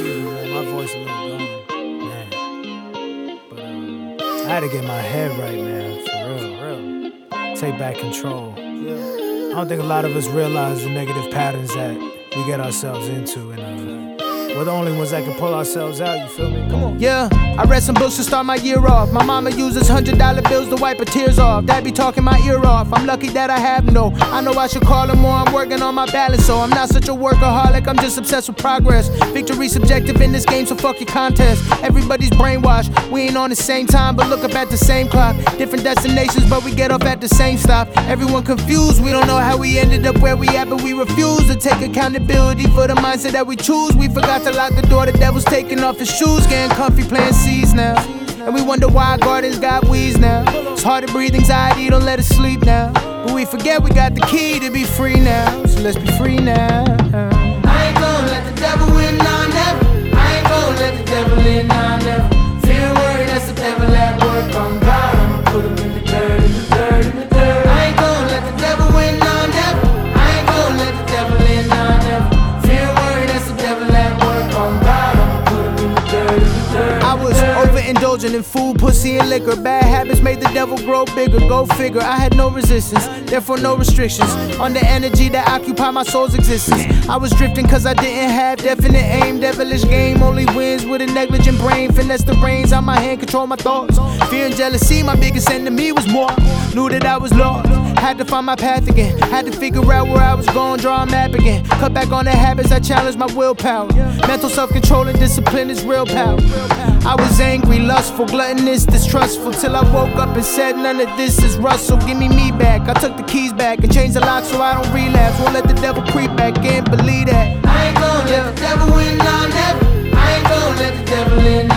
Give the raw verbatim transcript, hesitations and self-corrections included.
Excuse me, man. My voice a little gone, man. But um, I had to get my head right, man. For real, for real. Take back control. I don't think a lot of us realize the negative patterns that we get ourselves into, and uh, we're the only ones that can pull ourselves out. You feel me? Come on. Yeah, I read some books to start my year off. My mama uses hundred dollar bills to wipe her tears off. Dad be talking my ear off. I'm lucky that I have no. I know I should call her more. I'm working on my balance, so I'm not such a workaholic. I'm just obsessed with progress. Victory subjective in this game, so fuck your contest. Everybody's brainwashed. We ain't on the same time, but look up at the same clock. Different destinations, but we get off at the same stop. Everyone confused. We don't know how we ended up where we at, but we refuse to take accountability for the mindset that we choose. We forgot to lock the door. The devil's taking off his shoes, getting comfy, playing seeds now. And we wonder why our gardens got weeds now. It's hard to breathe, anxiety, don't let us sleep now. But we forget we got the key to be free now. So let's be free now. I ain't gonna let the devil win, nah, never. I ain't gonna let the devil in, nah, never. Fear worry, that's the devil at work on God. I'ma put him in the dirt, in the dirt, in the dirt. I ain't gonna let the devil win, nah, never. I ain't gonna let the devil in, nah, never. Fear worry, that's the devil at work on God. I'ma put him in the dirt, in the dirt. I was overindulging in food, pussy, and liquor. Bad habits made the devil grow bigger. Go figure. I had no resistance, therefore no restrictions on the energy that occupied my soul's existence. I was drifting cause I didn't have definite aim. Devilish game only wins with a negligent brain. Finesse the reins on my hand, control my thoughts. Fear and jealousy, my biggest enemy was more. Knew that I was lost, had to find my path again. Had to figure out where I was going, draw a map again. Cut back on the habits that challenged my willpower. Mental self-control and discipline is real power. I was angry, lustful, gluttonous, distrustful, till I woke up and said none of this is Russell. Give me me back. I took the keys back and changed the lock so I don't relapse. Won't let the devil creep back in, believe that. I ain't gonna let the devil win, nah, never. I ain't gonna let the devil in.